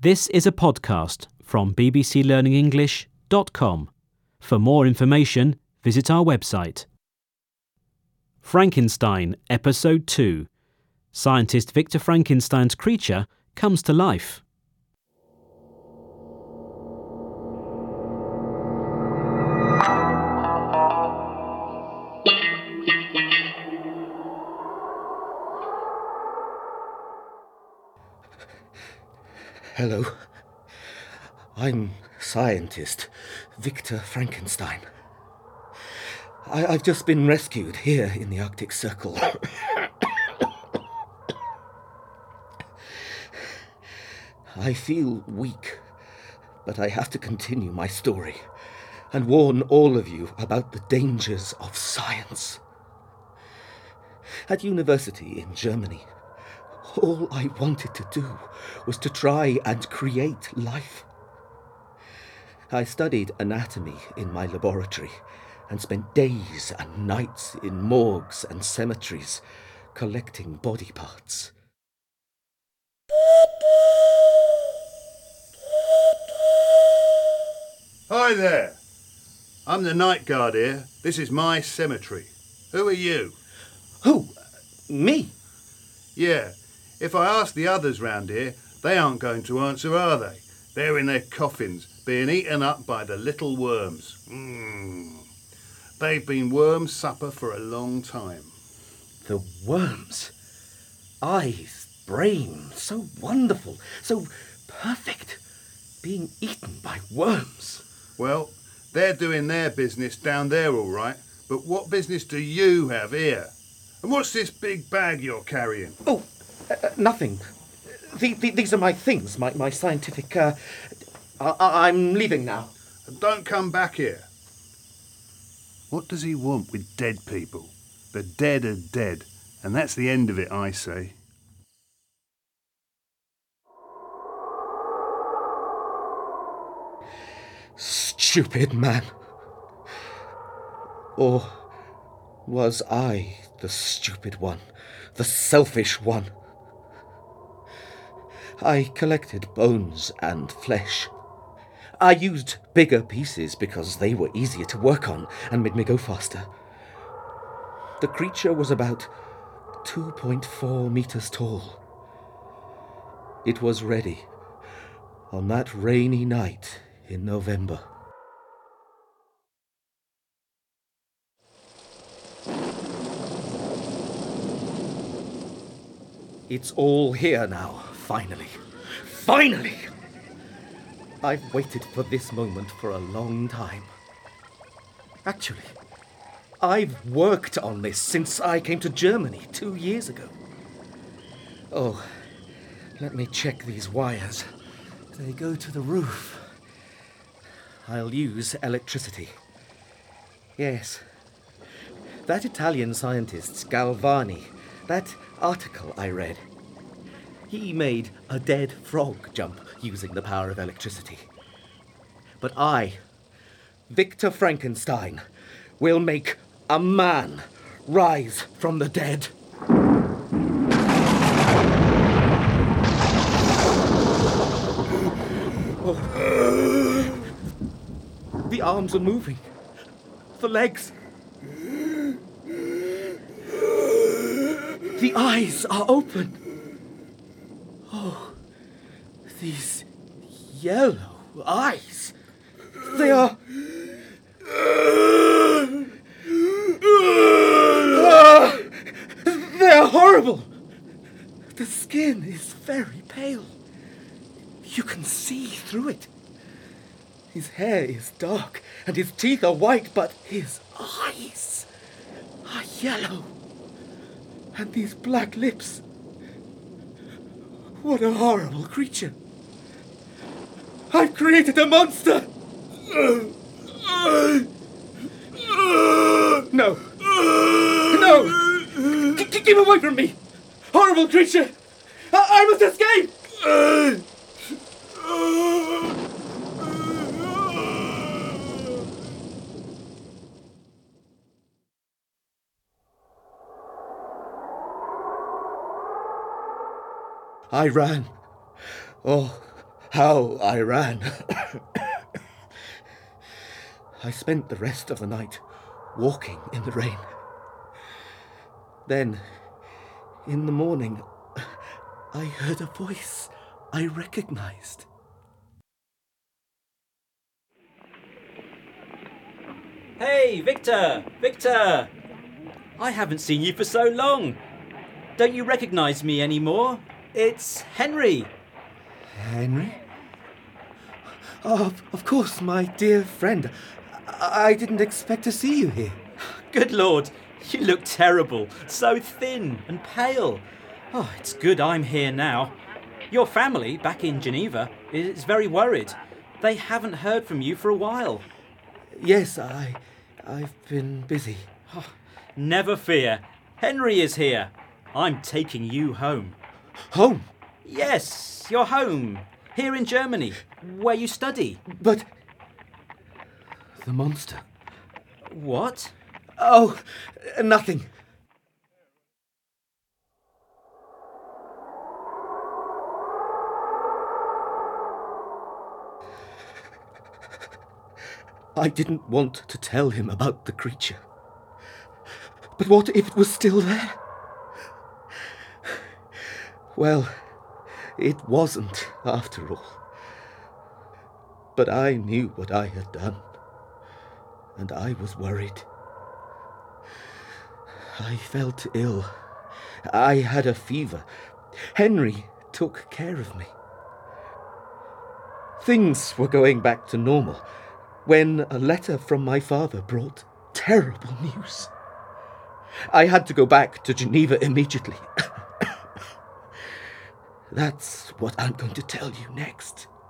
This is a podcast from bbclearningenglish.com. For more information, visit our website. Frankenstein, Episode 2. Scientist Victor Frankenstein's creature comes to life. Hello. I'm scientist Victor Frankenstein. I've just been rescued here in the Arctic Circle. I feel weak, but I have to continue my story and warn all of you about the dangers of science. At university in Germany, all I wanted to do was to try and create life. I studied anatomy in my laboratory and spent days and nights in morgues and cemeteries collecting body parts. Hi there. I'm the night guard here. This is my cemetery. Who are you? Who? Me? Yeah. If I ask the others round here, they aren't going to answer, are they? They're in their coffins, being eaten up by the little worms. They've been worm supper for a long time. The worms. Eyes, brain, so wonderful, so perfect. Being eaten by worms. Well, they're doing their business down there, all right. But what business do you have here? And what's this big bag you're carrying? Oh, nothing. These are my things, my scientific... I'm leaving now. And don't come back here. What does he want with dead people? The dead are dead, and that's the end of it, I say. Stupid man. Or was I the stupid one, the selfish one? I collected bones and flesh. I used bigger pieces because they were easier to work on and made me go faster. The creature was about 2.4 meters tall. It was ready on that rainy night in November. It's all here now, finally. Finally! I've waited for this moment for a long time. Actually, I've worked on this since I came to Germany 2 years ago. Oh, let me check these wires. They go to the roof. I'll use electricity. Yes. That Italian scientist, Galvani, that article I read, he made a dead frog jump using the power of electricity. But I, Victor Frankenstein, will make a man rise from the dead. Oh. The arms are moving. The legs. The eyes are open. Oh, these yellow eyes. They are... They are horrible. The skin is very pale. You can see through it. His hair is dark and his teeth are white, but his eyes are yellow. And these black lips. What a horrible creature. I've created a monster! No. No! Keep away from me! Horrible creature! I must escape! I ran. Oh, how I ran. I spent the rest of the night walking in the rain. Then, in the morning, I heard a voice I recognized. Hey, Victor! Victor! I haven't seen you for so long. Don't you recognise me anymore? It's Henry. Henry? Of course, my dear friend. I didn't expect to see you here. Good Lord, you look terrible. So thin and pale. Oh, it's good I'm here now. Your family, back in Geneva, is very worried. They haven't heard from you for a while. Yes, I've been busy. Oh, never fear. Henry is here. I'm taking you home. Home? Yes, you're home. Here in Germany, where you study. But the monster. What? Oh, nothing. I didn't want to tell him about the creature. But what if it was still there? Well, it wasn't, after all. But I knew what I had done, and I was worried. I felt ill. I had a fever. Henry took care of me. Things were going back to normal when a letter from my father brought terrible news. I had to go back to Geneva immediately. That's what I'm going to tell you next.